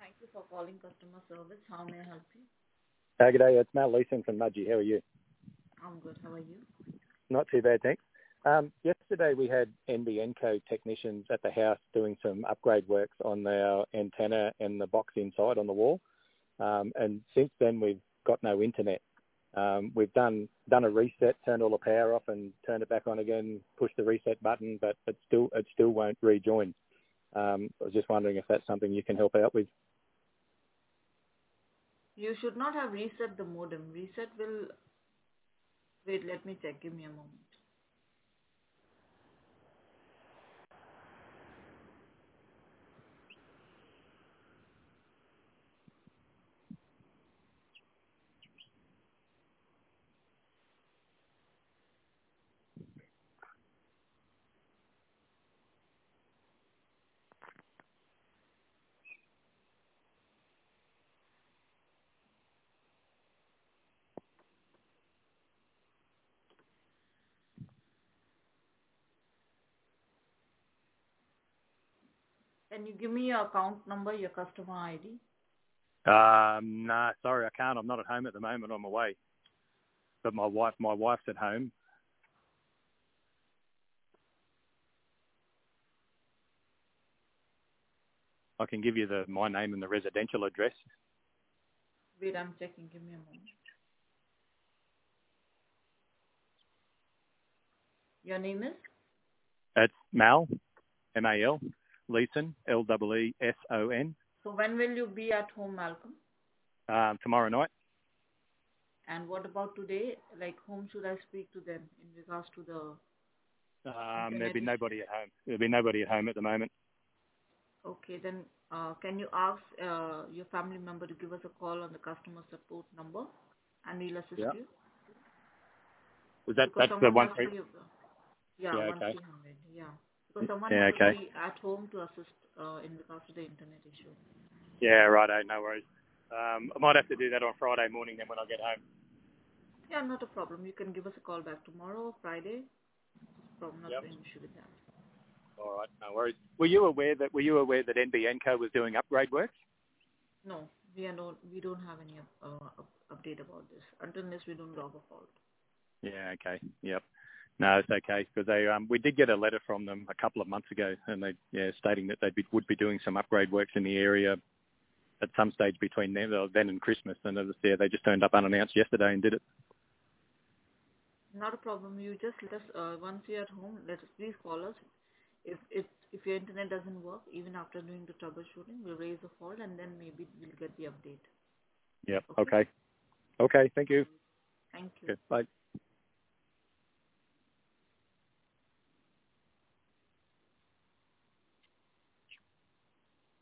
Thank you for calling customer service. How may I help you? Good day. It's Matt Leeson from Mudgee. How are you? I'm good. How are you? Not too bad, thanks. Yesterday we had NBN Co technicians at the house doing some upgrade works on our antenna and the box inside on the wall. And since then we've got no internet. We've done a reset, turned all the power off and turned it back on again, pushed the reset button, but it still won't rejoin. I was just wondering if that's something you can help out with. You should not have reset the modem. Reset will... Wait, let me check. Give me a moment. Can you give me your account number, your customer ID? Nah, sorry, I can't. I'm not at home at the moment. I'm away. But my wife's at home. I can give you my name and the residential address. Wait, I'm checking. Give me a moment. Your name is? It's Mal, M-A-L, Leeson, L-E-E-S-O-N. So when will you be at home, Malcolm? Tomorrow night. And what about today? Like, whom should I speak to them in regards to the... There'll be nobody at home. There'll be nobody at home at the moment. Okay, then can you ask your family member to give us a call on the customer support number and we'll assist you? That's the one? Yeah, yeah, 1300. okay. Yeah. Because someone has to be at home to assist in regards to the internet issue. Yeah, righto, no worries. I might have to do that on Friday morning then when I get home. Yeah, not a problem. You can give us a call back tomorrow, Friday. Not an issue with that. All right, no worries. Were you aware that NBN Co was doing upgrade works? No, we don't have any update about this. Until this, we don't log a fault. Yeah, okay, yep. No, it's okay because we did get a letter from them a couple of months ago, and stating that they would be doing some upgrade works in the area at some stage between then and Christmas, and they just turned up unannounced yesterday and did it. Not a problem. You just let us once you're at home. Please call us. If your internet doesn't work, even after doing the troubleshooting, we'll raise the fault and then maybe we'll get the update. Yep. Okay. Thank you. Thank you. Okay, bye.